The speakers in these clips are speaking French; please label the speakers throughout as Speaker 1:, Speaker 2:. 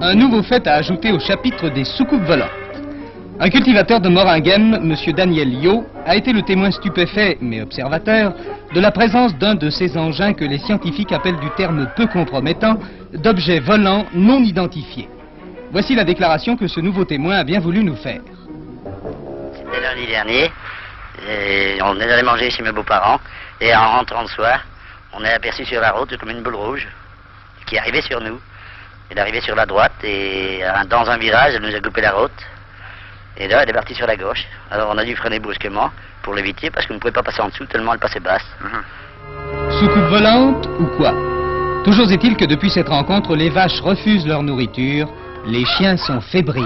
Speaker 1: un nouveau fait à ajouter au chapitre des soucoupes volantes. Un cultivateur de Moringhem, M. Daniel Yo, a été le témoin stupéfait, mais observateur, de la présence d'un de ces engins que les scientifiques appellent du terme peu compromettant, d'objets volants non identifiés. Voici la déclaration que ce nouveau témoin a bien voulu nous faire.
Speaker 2: C'était lundi dernier, et on est allé manger chez mes beaux-parents, et en rentrant le soir, on est aperçu sur la route comme une boule rouge qui arrivait sur nous. Elle arrivait sur la droite et dans un virage, elle nous a coupé la route. Et là, elle est partie sur la gauche. Alors on a dû freiner brusquement pour l'éviter parce qu'on ne pouvait pas passer en dessous tellement elle passait basse.
Speaker 1: Soucoupe volante ou quoi? Toujours est-il que depuis cette rencontre, les vaches refusent leur nourriture, les chiens sont fébriles.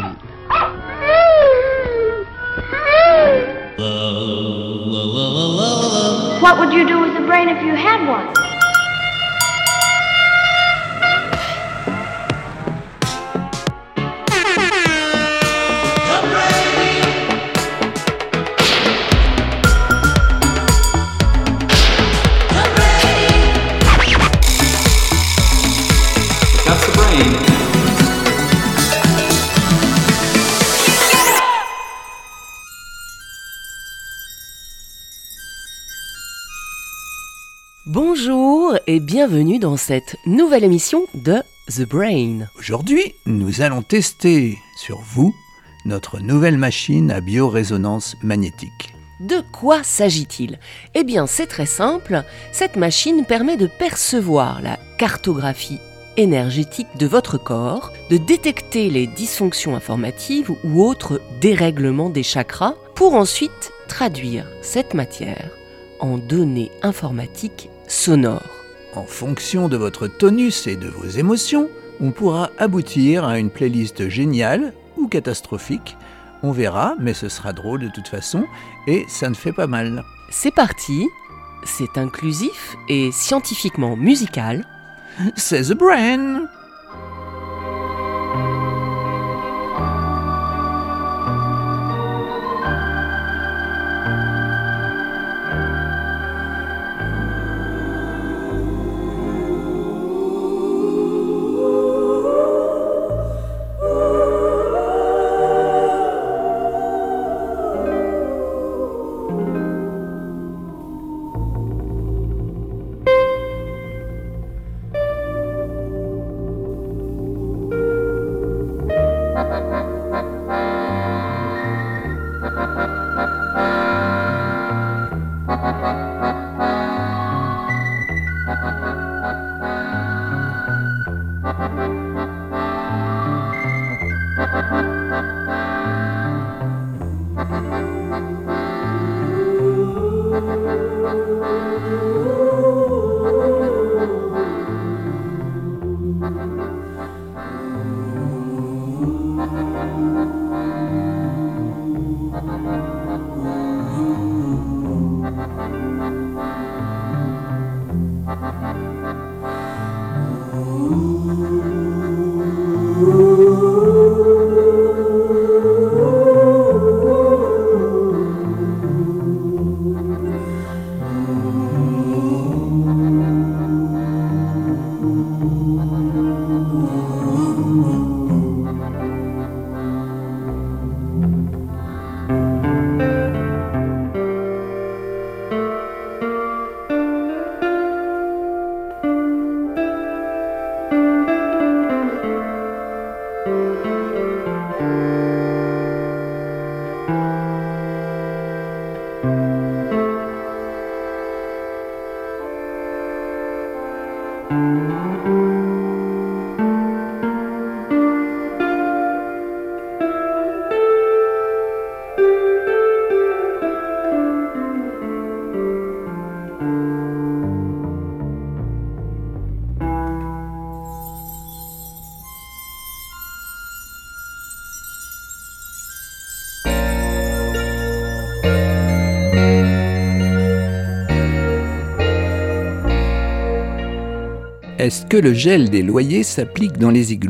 Speaker 3: What would you do with a brain if you had one?
Speaker 4: Bonjour et bienvenue dans cette nouvelle émission de The Brain.
Speaker 5: Aujourd'hui, nous allons tester sur vous notre nouvelle machine à biorésonance magnétique.
Speaker 4: De quoi s'agit-il ? Eh bien, c'est très simple. Cette machine permet de percevoir la cartographie énergétique de votre corps, de détecter les dysfonctions informatives ou autres dérèglements des chakras pour ensuite traduire cette matière en données informatiques sonores.
Speaker 5: En fonction de votre tonus et de vos émotions, on pourra aboutir à une playlist géniale ou catastrophique. On verra, mais ce sera drôle de toute façon, et ça ne fait pas mal.
Speaker 4: C'est parti, c'est inclusif et scientifiquement musical.
Speaker 5: C'est The Brain! Est-ce que le gel des loyers s'applique dans les igloos ?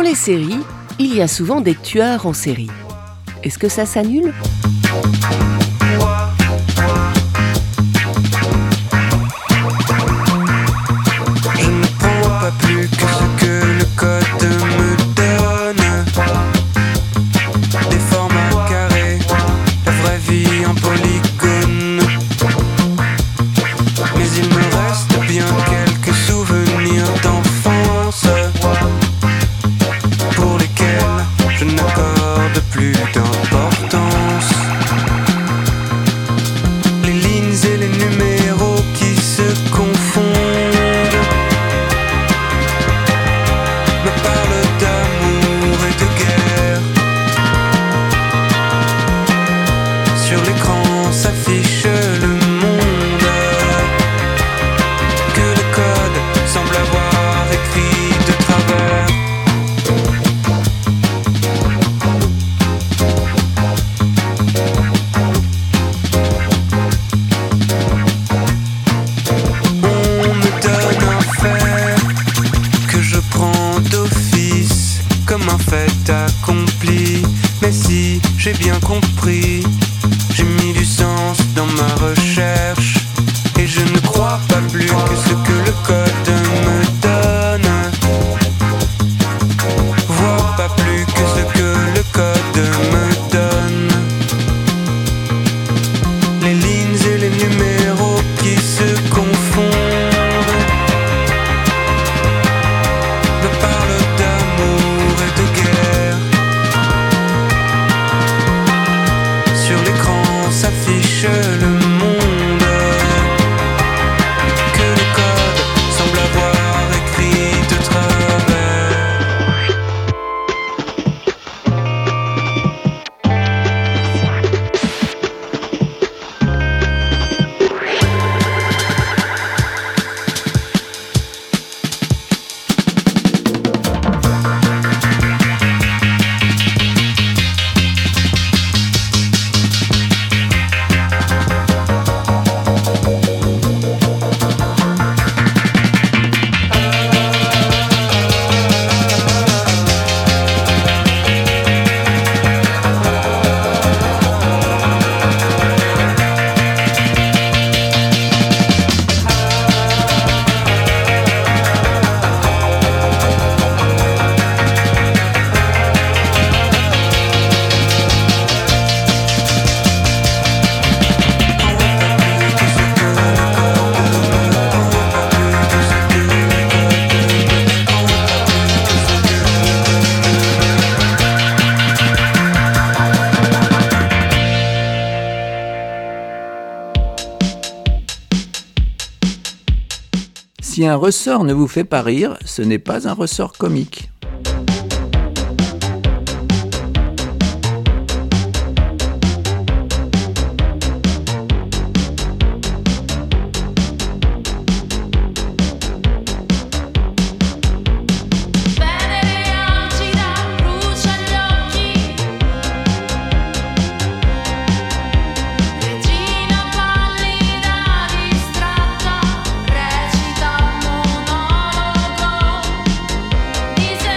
Speaker 4: les séries, il y a souvent des tueurs en série. Est-ce que ça s'annule ?
Speaker 6: Je ne prends pas plus que ce que le code me donne. Des formats carrés, la vraie vie en polygone. Mais il me reste bien quelques souvenirs d'enfance pour lesquels je n'accorde plus d'importance. Les lignes et les numéros qui se confondent me parlent d'amour et de guerre. Sur l'écran s'affiche le monde que le code semble avoir écrit de travers. On me donne un fait que je prends d'office comme un fait accompli. Mais si j'ai bien compris, j'ai mis du sens dans ma recherche et je ne crois pas plus que ce que le code me donne. Vois pas plus que ce que le code me donne. Les lignes et les numéros qui se confondent me parlent d'amour et de guerre. Sur l'écran s'affiche le monde que le code semble avoir écrit de travers.
Speaker 5: Si un ressort ne vous fait pas rire, ce n'est pas un ressort comique.
Speaker 7: Recita il monologo,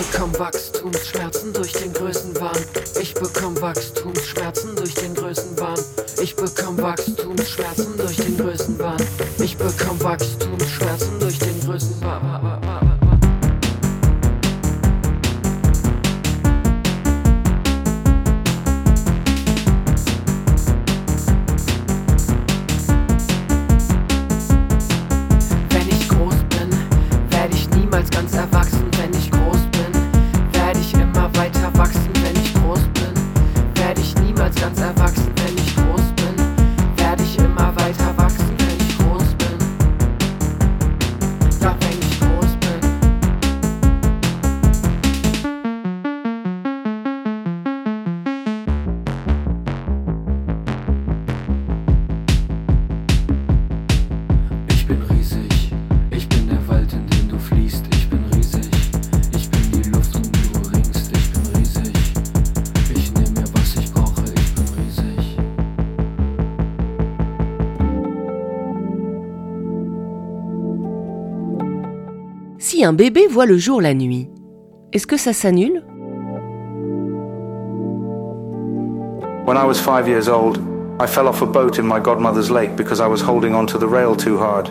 Speaker 7: bekomm Wachstumsschmerzen durch den Größenwahn. Ich bekomm Wachstumsschmerzen durch den Größenwahn. Ich bekomm Wachstumsschmerzen durch den Größenwahn. Ich bekomm Wachstumsschmerzen durch den Größenwahn. Ganz erwachsen, wenn ich groß bin, werde ich immer weiter wachsen. Wenn ich groß bin, werde ich niemals ganz erwachsen. Wenn ich groß bin, werde ich immer weiter wachsen. Wenn ich groß bin, ja, wenn ich groß bin. Ich bin riesig, ich bin der Wald, in den du fließt. Ich bin riesig, ich bin die Luft, um die du ringst. Ich bin riesig, ich nehme mir, was ich brauche. Ich bin riesig.
Speaker 4: Si un bébé voit le jour la nuit, est-ce que ça s'annule?
Speaker 8: When I was 5 years old, I fell off a boat in my godmother's lake because I was holding onto the rail too hard.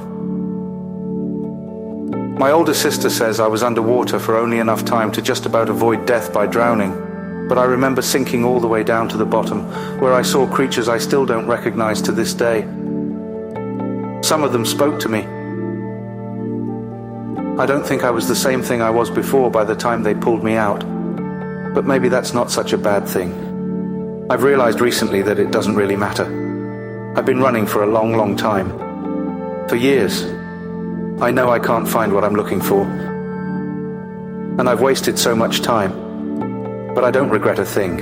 Speaker 8: My older sister says I was underwater for only enough time to just about avoid death by drowning, but I remember sinking all the way down to the bottom, where I saw creatures I still don't recognize to this day. Some of them spoke to me. I don't think I was the same thing I was before by the time they pulled me out, but maybe that's not such a bad thing. I've realized recently that it doesn't really matter. I've been running for a long, long time. For years. I know I can't find what I'm looking for. And I've wasted so much time. But I don't regret a thing.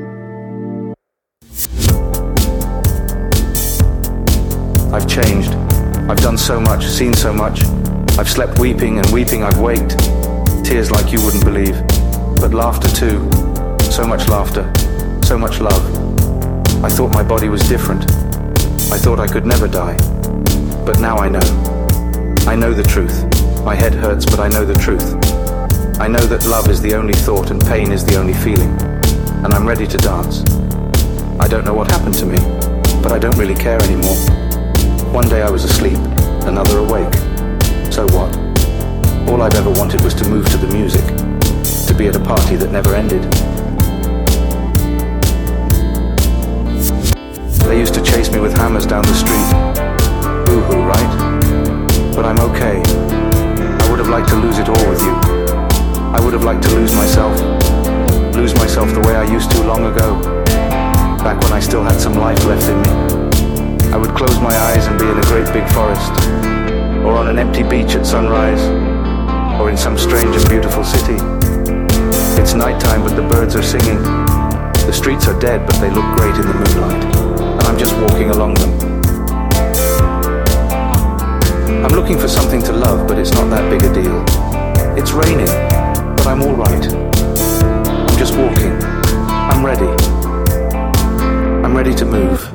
Speaker 8: I've changed. I've done so much, seen so much. I've slept weeping, and weeping I've waked. Tears like you wouldn't believe. But laughter too. So much laughter. So much love. I thought my body was different. I thought I could never die. But now I know. I know the truth. My head hurts, but I know the truth. I know that love is the only thought and pain is the only feeling. And I'm ready to dance. I don't know what happened to me, but I don't really care anymore. One day I was asleep, another awake. So what? All I've ever wanted was to move to the music, to be at a party that never ended. They used to chase me with hammers down the street. Boo-hoo, right? But I'm okay. I would have liked to lose it all with you. I would have liked to lose myself the way I used to long ago, back when I still had some life left in me. I would close my eyes and be in a great big forest, or on an empty beach at sunrise, or in some strange and beautiful city. It's nighttime but the birds are singing. The streets are dead but they look great in the moonlight, and I'm just walking along them. I'm looking for something to love, but it's not that big a deal. It's raining, but I'm all right. I'm just walking. I'm ready. I'm ready to move.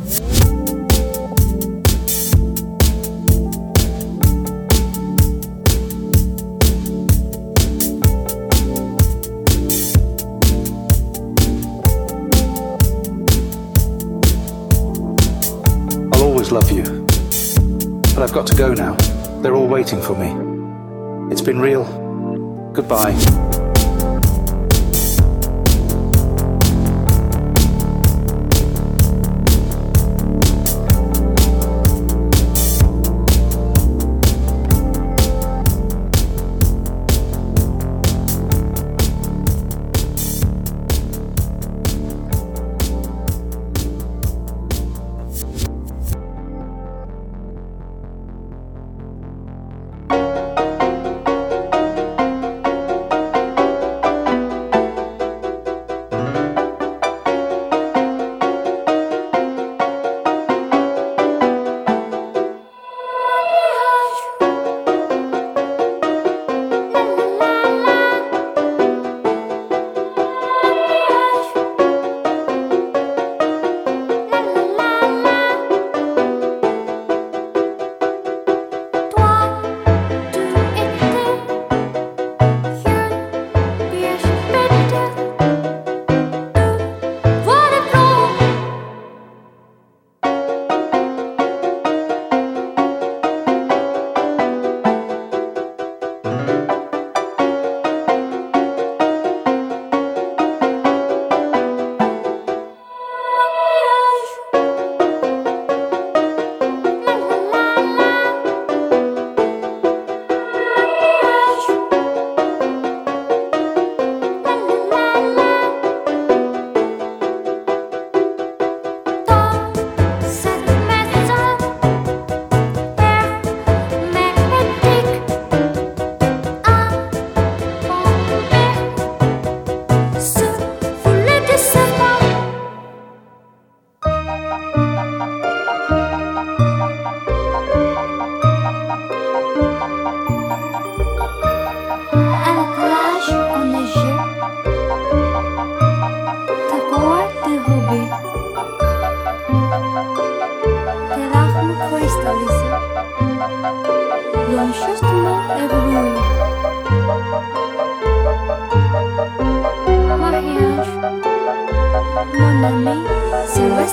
Speaker 8: I'll always love you. But I've got to go now. They're all waiting for me. It's been real. Goodbye.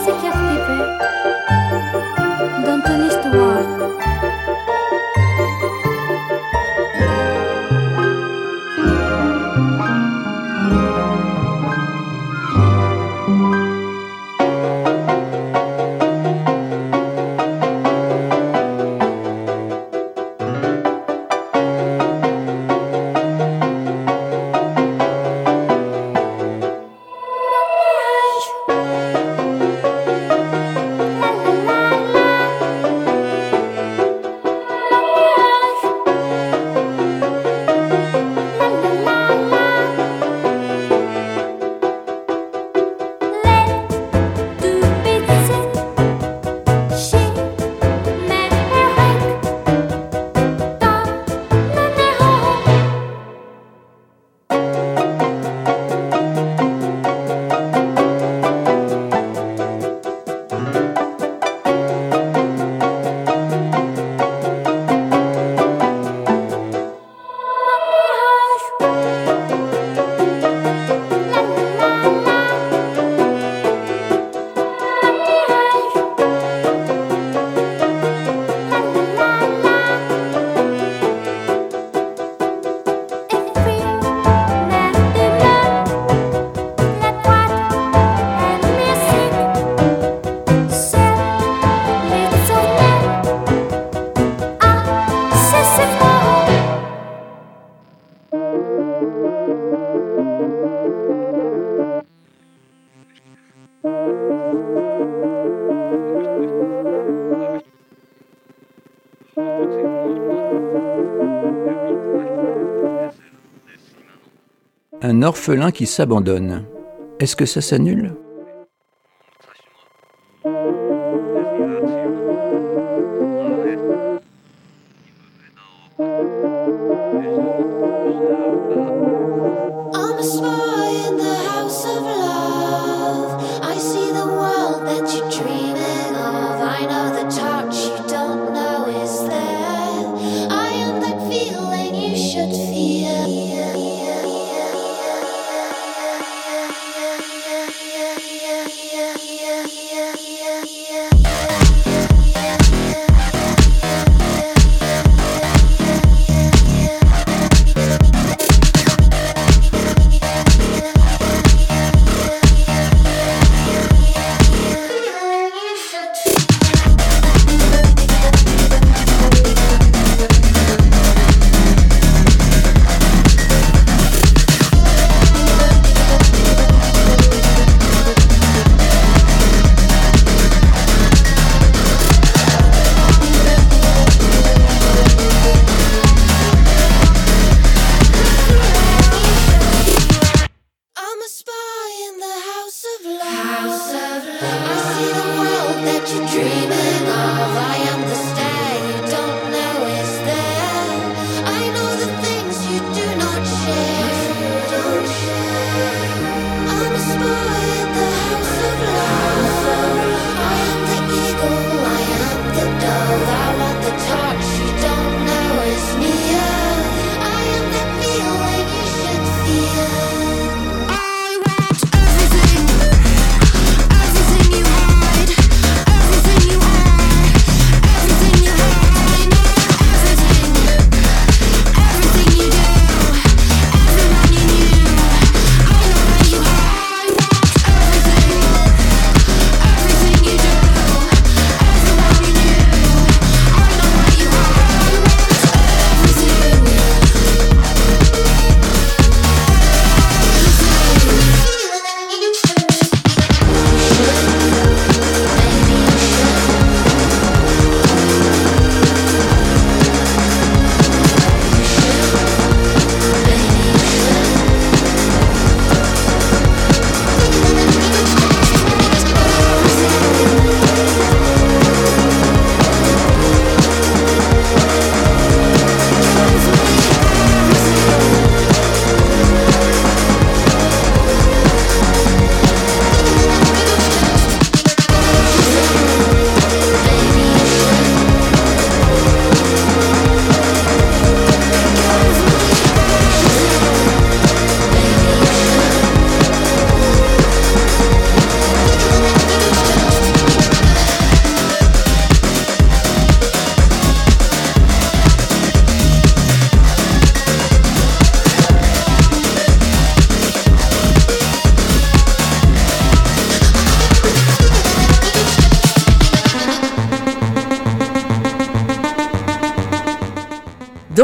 Speaker 9: ce qui est arrivé dans ton histoire.
Speaker 5: Un orphelin qui s'abandonne. Est-ce que ça s'annule ?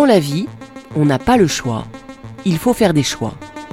Speaker 4: la vie, on n'a pas le choix. Il faut faire des choix.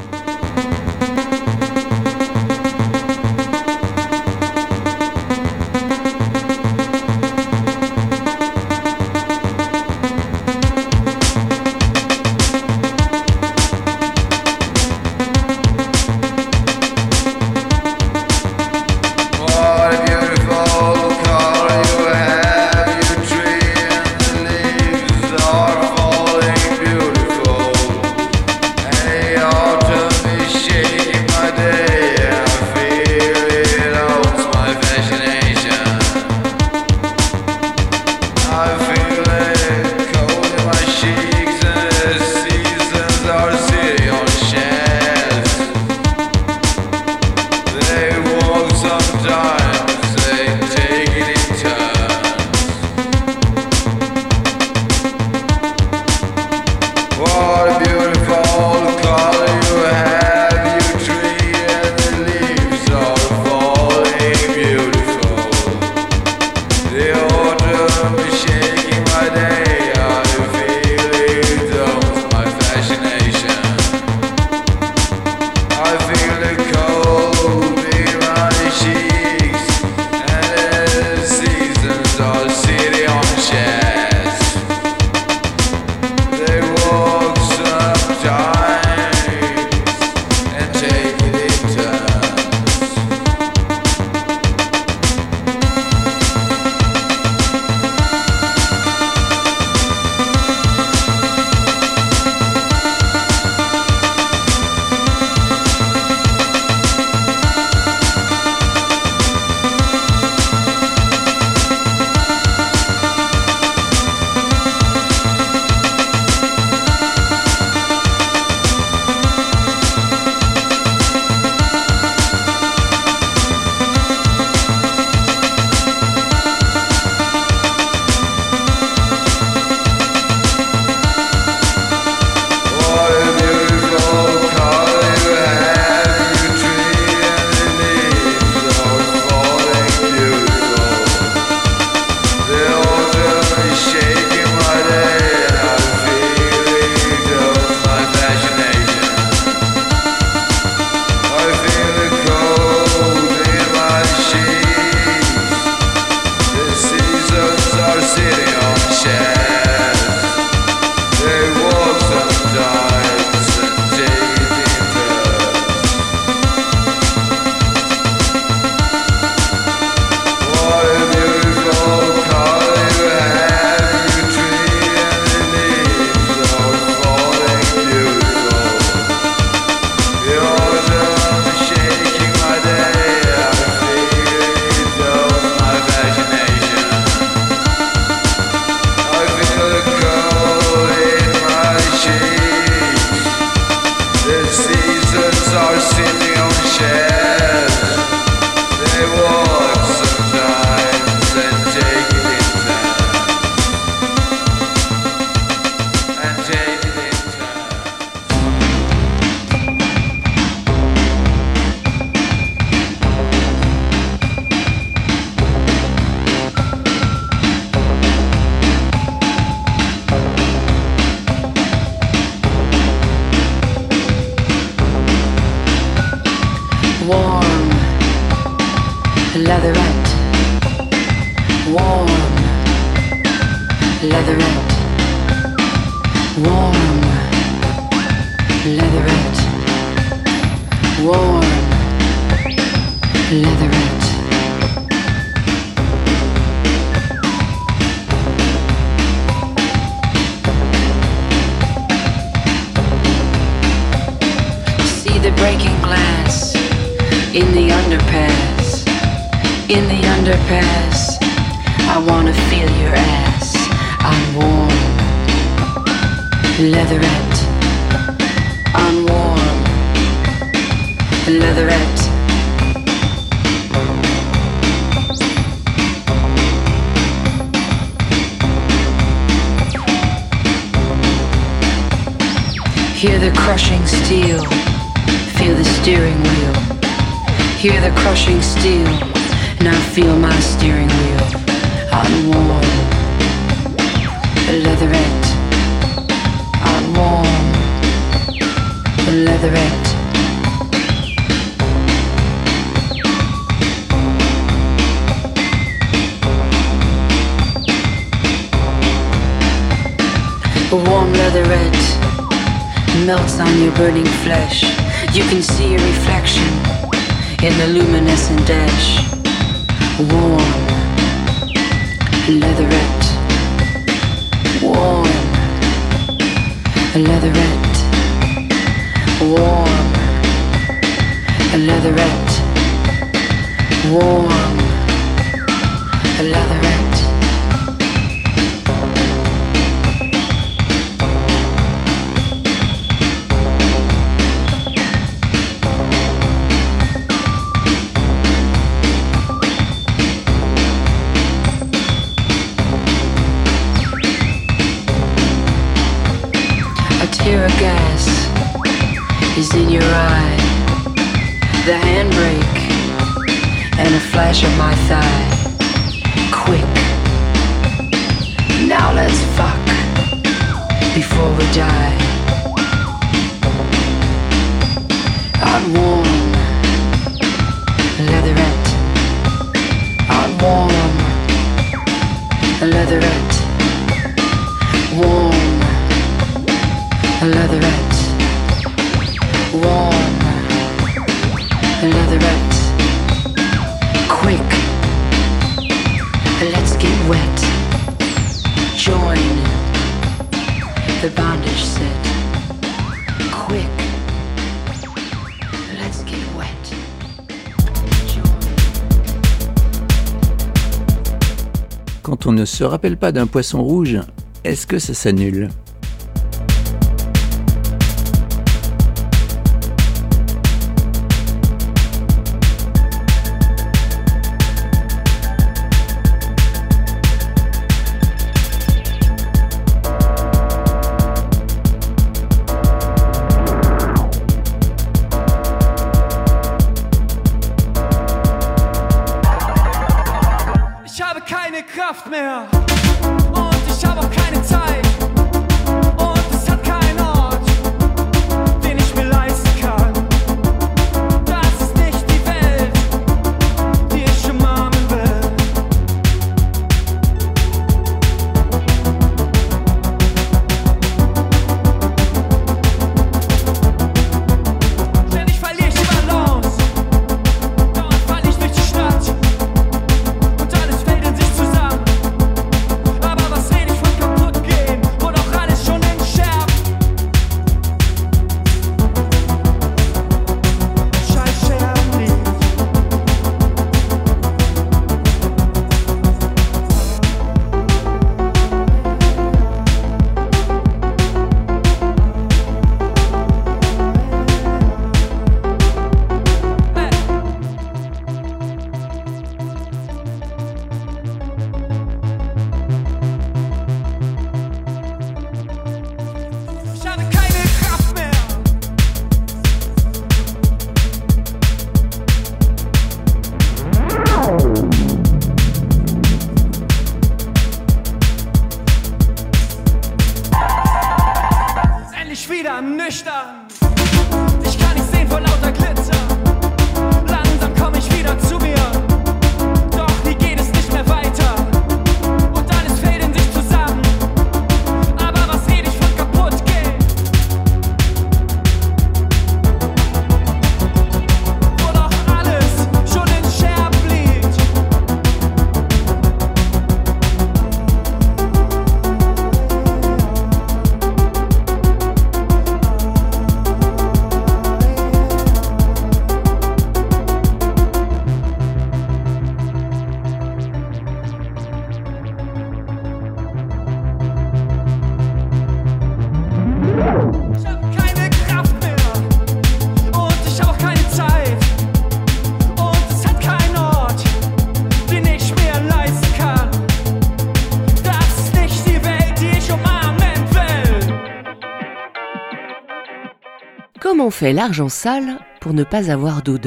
Speaker 7: leatherette, warm, leatherette, warm, leatherette, warm, leatherette. See the breaking glass in the underpass, in the underpass. I wanna feel your ass. I'm warm, leatherette. I'm warm, leatherette. Hear the crushing steel, feel the steering wheel. Hear the crushing steel, now feel my steering wheel. I'm warm, leatherette. warm, leatherette. A warm leatherette melts on your burning flesh. You can see your reflection in the luminescent dash. Warm leatherette. Warm leatherette. Warm leatherette. Warm leatherette. Tear of gas is in your eye. The handbrake and a flash of my thigh. Quick, now let's fuck before we die. I'm warm, leatherette. I'm warm, leatherette. Warm. Leatherette, warm, leatherette, quick, let's get wet, join the bondage set, quick, let's get wet.
Speaker 5: Quand on ne se rappelle pas d'un poisson rouge, est-ce que ça s'annule ?
Speaker 6: Kraft mehr und ich habe auch keine Zeit und es hat keinen Ort, den ich mir leisten kann. Das ist nicht die Welt, die ich umarmen will. Ständig verliere ich die Balance, dauernd falle ich durch die Stadt. Wieder nüchtern, ich kann nicht sehen vor lauter Glitzer. Langsam komme ich wieder zu mir, doch hier geht es nicht mehr weiter. Und alles fällt in sich zusammen, aber was red ich von kaputt gehen? Wo doch alles schon in Scherben liegt.
Speaker 4: Comment fait l'argent sale pour ne pas avoir d'odeur ?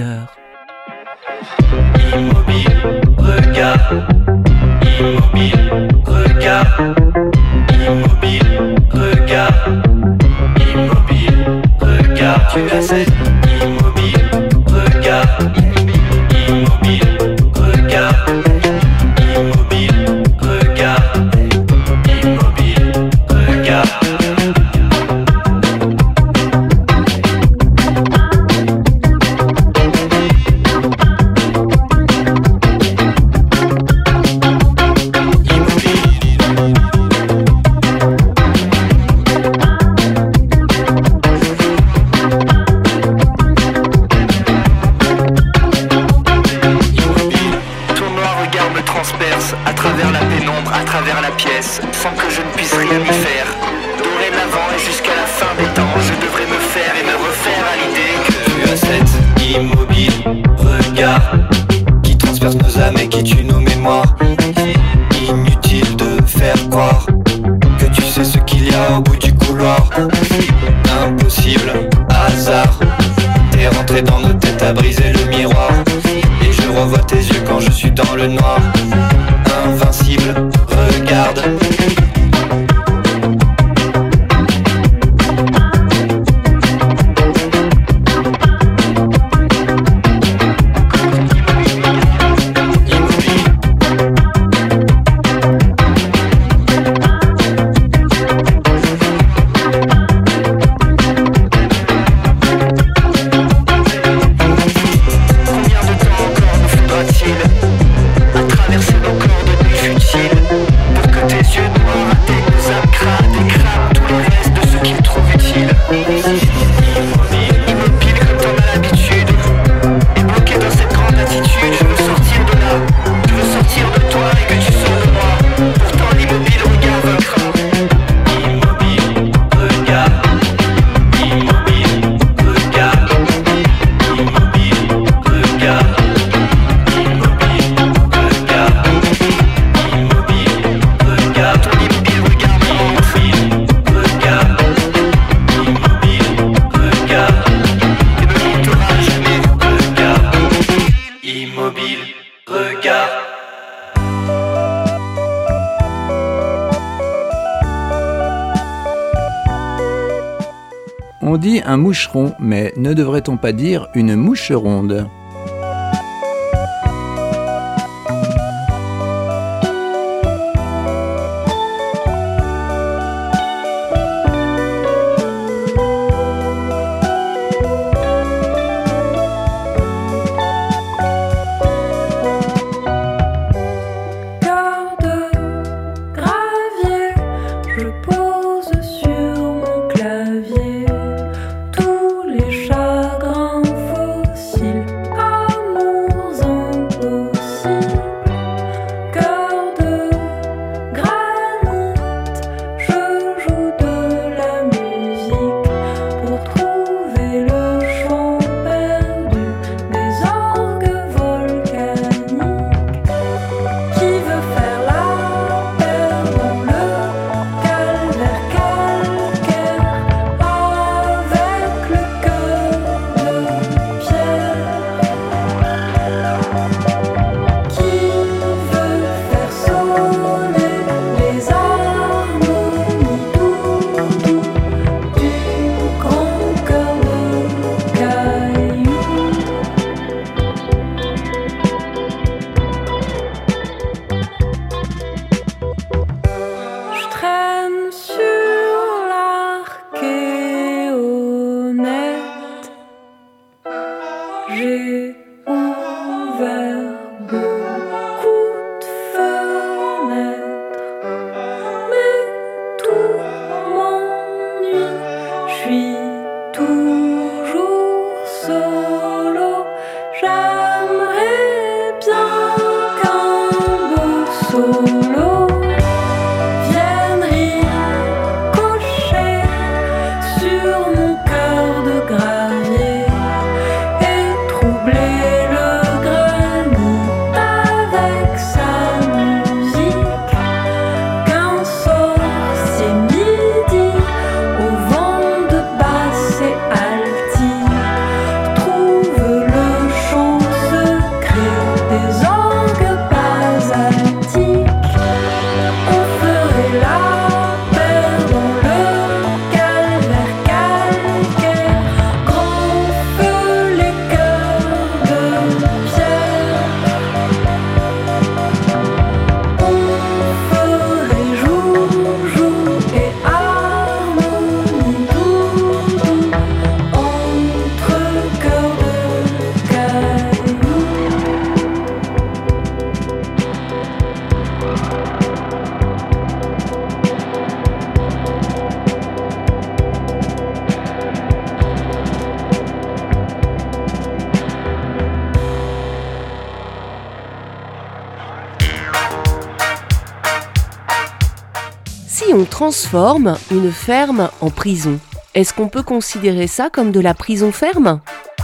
Speaker 10: Immobile, regarde. Immobile, regarde. Immobile, regarde. immobile, regarde, tu as cette immobile, regarde, immobile, regarde, immobile, regarde, immobile, regarde.
Speaker 6: À travers la pénombre, à travers la pièce, sans que je ne puisse rien y faire. Dorénavant et jusqu'à la fin des temps, je devrais me faire et me refaire à l'idée que
Speaker 10: tu as cette immobile, regarde, qui transperce nos âmes et qui tue nos mémoires. Inutile de faire croire que tu sais ce qu'il y a au bout du couloir. Impossible, hasard, t'es rentré dans nos têtes à briser le miroir. Et je revois tes yeux quand je suis dans le noir. Invincible, regarde.
Speaker 5: On dit un moucheron, mais ne devrait-on pas dire une mouche ronde ?
Speaker 9: Sur mon cœur de gravier et trouble
Speaker 4: on transforme une ferme en prison, est-ce qu'on peut considérer ça comme de la prison ferme ?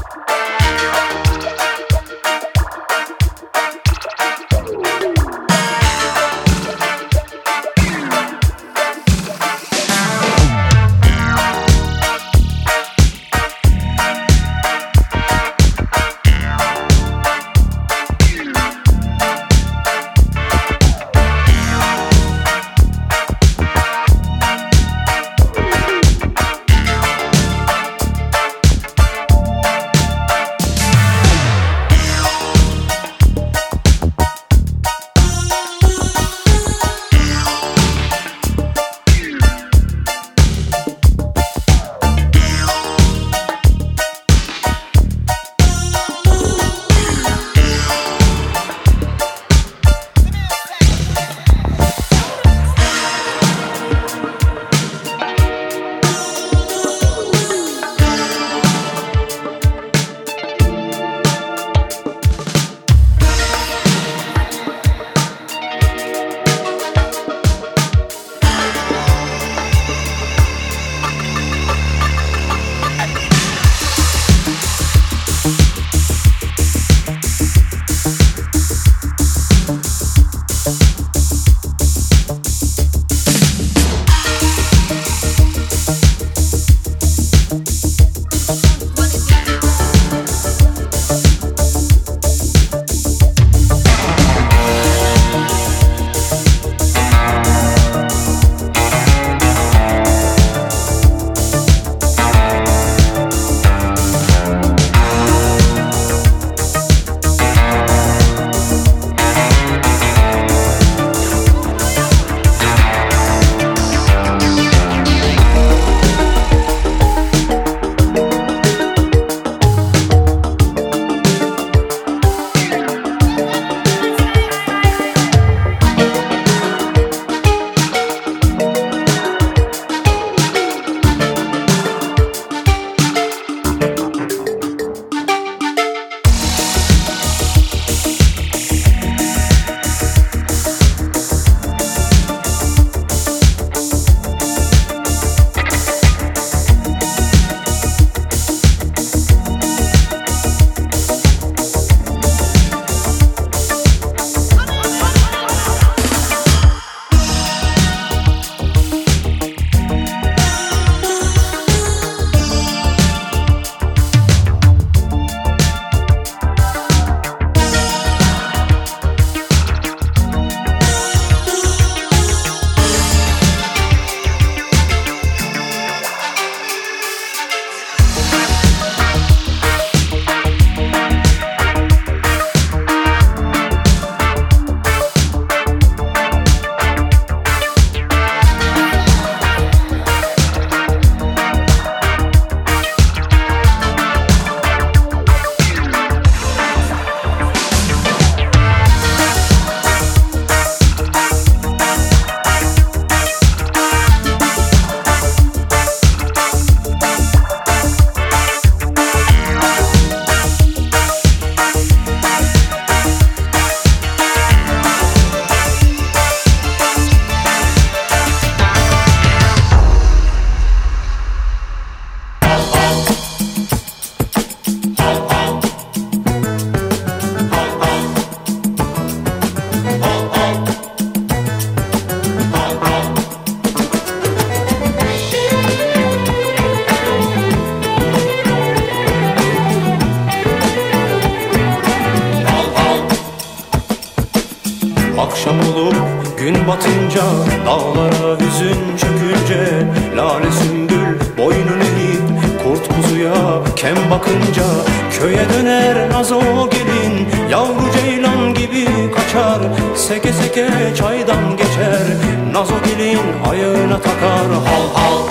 Speaker 11: Akşam olup gün batınca, dağlara hüzün çökünce, lale sümbül boynunu eğip kurt kuzuya kem bakınca, köye döner nazo gelin, yavru ceylan gibi kaçar, seke seke çaydan geçer, nazo gelin ayağına takar hal hal.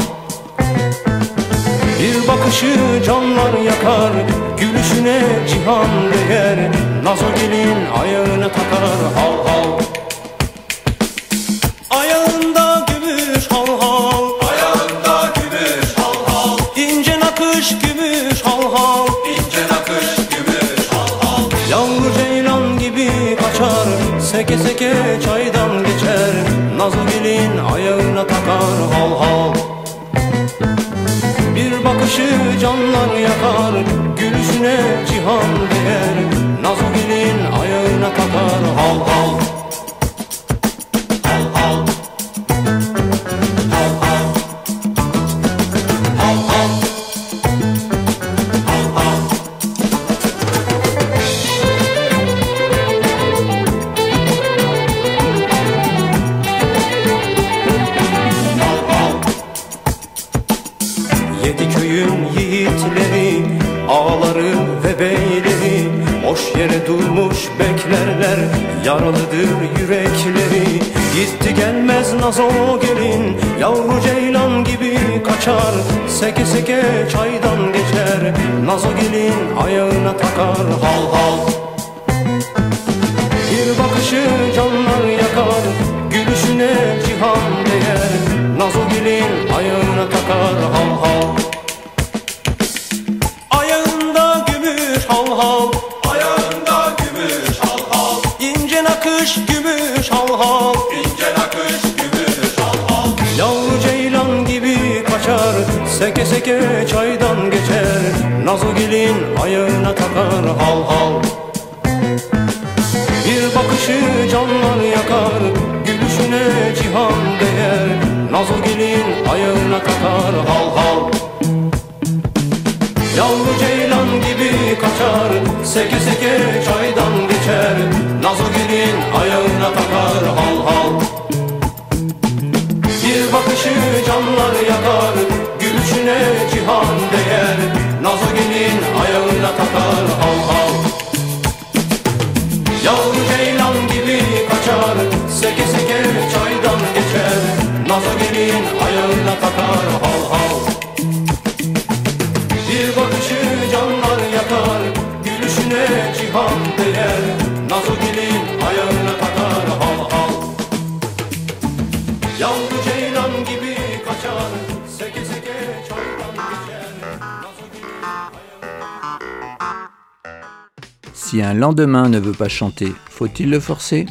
Speaker 11: Bir bakışı canlar yakar, gülüşüne cihan değer, nazo gelin ayağına takar hal hal. Ayağında gümüş hal hal, ayağında gümüş hal hal, ince nakış gümüş hal hal, ince nakış gümüş hal hal. Yavru ceylan gibi kaçar, seke seke çaydan geçer, nazo gelin ayağına takar takar hal hal. Bir bakışı canlar yakar, gülüşüne cihan değer. Nazogil'in ayağına takar hal hal. Hal hal. Hal hal. Hal hal. Hal hal. Yedi köyün yiğitleri, ağaları ve beyleri boş yere durmuş beklerler, yaralıdır yürekleri. Gitti gelmez nazo gelin, yavru ceylan gibi kaçar. Seke seke çaydan geçer, nazo gelin ayağına takar hal hal. Bir bakışı canlar yakar, gülüşüne cihan değer. Nazo gelin ayağına takar hal hal. Ayağında gümüş hal hal. Ayağında gümüş hal hal. İnce nakış gümüş hal hal. İnce nakış gümüş hal hal. Yavru ceylan gibi kaçar, seke seke çaydan geçer. Nazo gelin ayağına takar hal hal. Bir bakışı canlar yakar, gülüşüne cihan değer. Nazo gelin ayağına takar hal hal. Yavru ceylan gibi kaçar, seke seke çaydan geçer. Nazo gelin ayağına takar hal hal. Bir bakışı canlar yakar, gülüşüne cihan değer. Nazo gelin ayağına takar hal hal. Yavru ceylan gibi kaçar, seke seke çaydan geçer. Nazo gelin ayağına takar hal hal. Bir bakışı canlar yakar, gülüşüne cihan değer. Nazo gelin ayağına takar hal hal. Yavru ceylan gibi kaçar, seke seke çaydan geçer. Nazo gelin ayağına...
Speaker 5: Si un lendemain ne veut pas chanter, faut-il le forcer?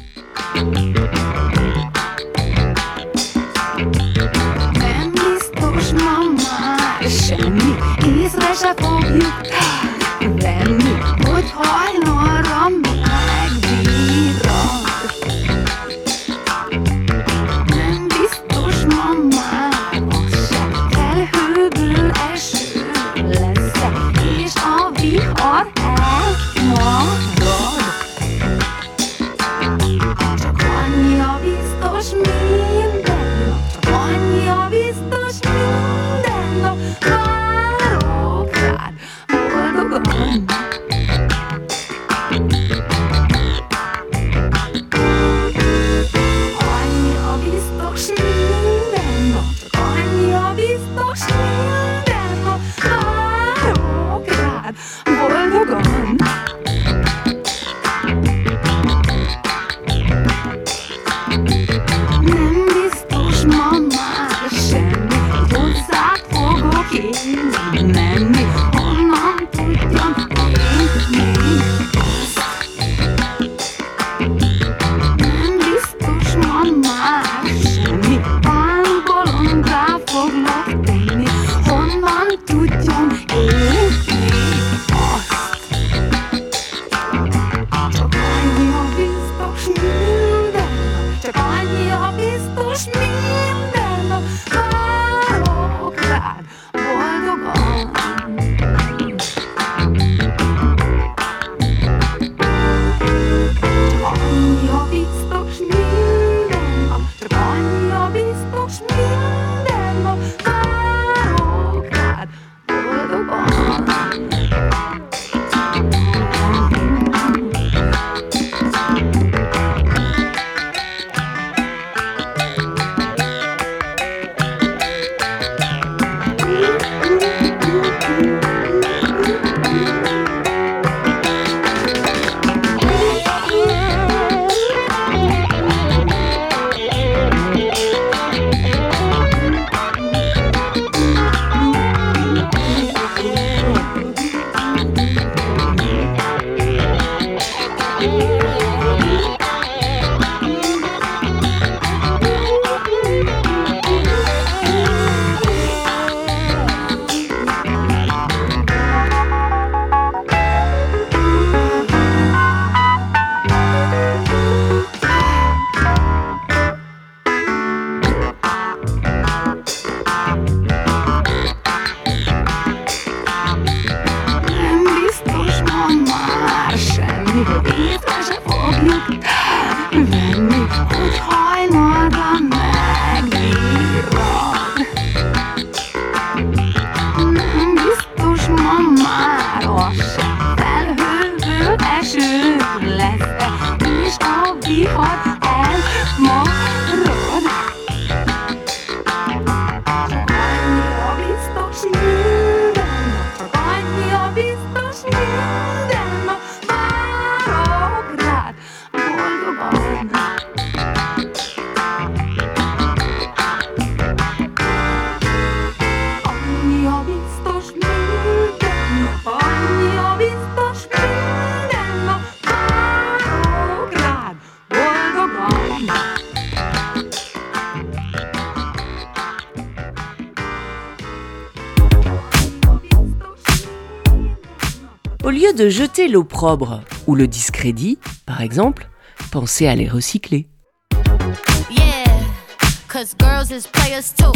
Speaker 4: Au lieu de jeter l'opprobre ou le discrédit, par exemple, pensez à les recycler.
Speaker 12: Yeah, 'cause girls is players too.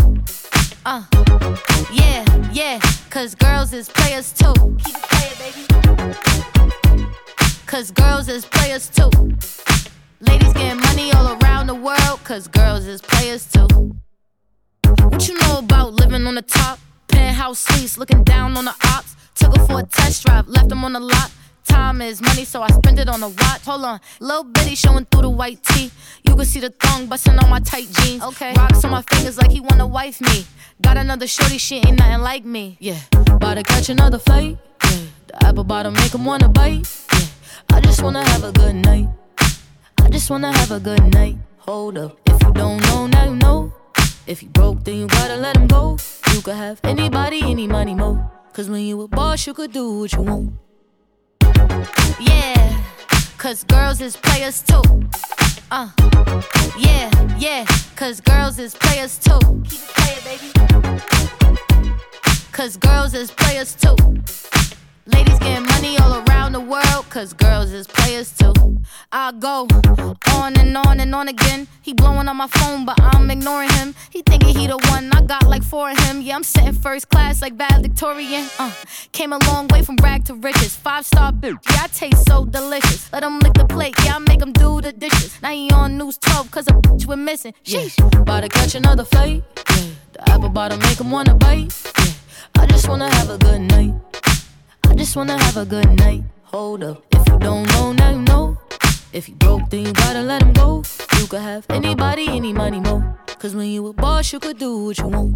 Speaker 12: Yeah, 'cause girls is players too. Keep it playing, baby. 'Cause girls is players too. Ladies getting money all around the world, 'cause girls is players too. What you know about living on the top? Penthouse suites, looking down on the ops. Took her for a test drive, left them on the lot. Time is money, so I spend it on a watch. Hold on, little bitty showing through the white tee. You can see the thong busting on my tight jeans. Okay, rocks on my fingers like he wanna wife me. Got another shorty, she ain't nothing like me. Yeah, about to catch another flight. Yeah, the apple bottom make him wanna bite. Yeah, I just wanna have a good night. I just wanna have a good night. Hold up, if you don't know, now you know. If you broke, then you gotta let him go. You could have anybody, any money, mo. 'Cause when you a boss, you could do what you want. Yeah, 'cause girls is players too. Yeah, 'cause girls is players too. Keep it playing, baby. 'Cause girls is players too. Ladies getting money all around the world, 'cause girls is players too. I go on and on and on again. He blowing on my phone, but I'm ignoring him. He thinking he the one, I got like 4 of him. Yeah, I'm sitting first class like valedictorian. Came a long way from rag to riches. 5-star bitch, yeah, I taste so delicious. Let him lick the plate, yeah, I make him do the dishes. Now he on news 12, 'cause a bitch we're missing. Sheesh, about to catch another flight. Yeah, the apple bottom make him wanna bite. Yeah, I just wanna have a good night. I just wanna have a good night. Hold up, if you don't know, now you know. If you broke, then you gotta let him go. You could have anybody, any money, mo. 'Cause when you a boss, you could do what you want.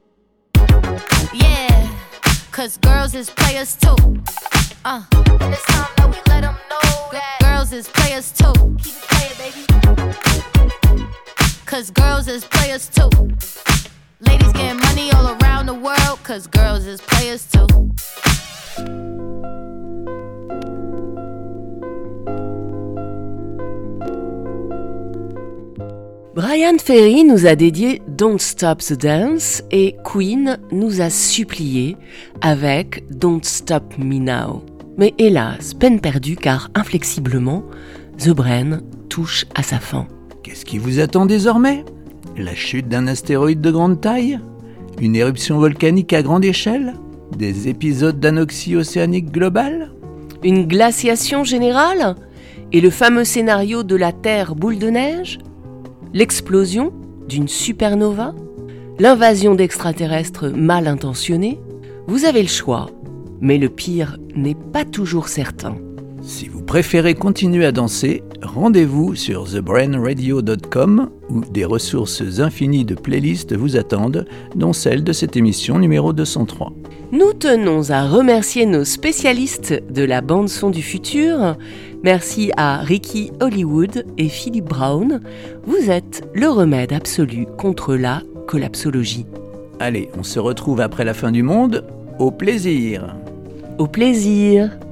Speaker 12: Yeah, 'cause girls is players too. And it's time that we let them know that girls is players too. Keep it playing, baby. 'Cause girls is players too. Ladies getting money all around the world, 'cause girls is players too.
Speaker 4: Bryan Ferry nous a dédié Don't Stop the Dance et Queen nous a supplié avec Don't Stop Me Now. Mais hélas, peine perdue car inflexiblement, The Brain touche à sa fin.
Speaker 5: Qu'est-ce qui vous attend désormais ? La chute d'un astéroïde de grande taille ? Une éruption volcanique à grande échelle ? Des épisodes d'anoxie océanique globale ?
Speaker 4: Une glaciation générale ? Et le fameux scénario de la Terre boule de neige ? L'explosion d'une supernova ? L'invasion d'extraterrestres mal intentionnés ? Vous avez le choix, mais le pire n'est pas toujours certain.
Speaker 5: Si vous préférez continuer à danser, rendez-vous sur thebrainradio.com où des ressources infinies de playlists vous attendent, dont celle de cette émission numéro 203.
Speaker 4: Nous tenons à remercier nos spécialistes de la bande-son du futur. Merci à Ricky Hollywood et Philippe Brown. Vous êtes le remède absolu contre la collapsologie.
Speaker 5: Allez, on se retrouve après la fin du monde. Au plaisir.
Speaker 4: Au plaisir.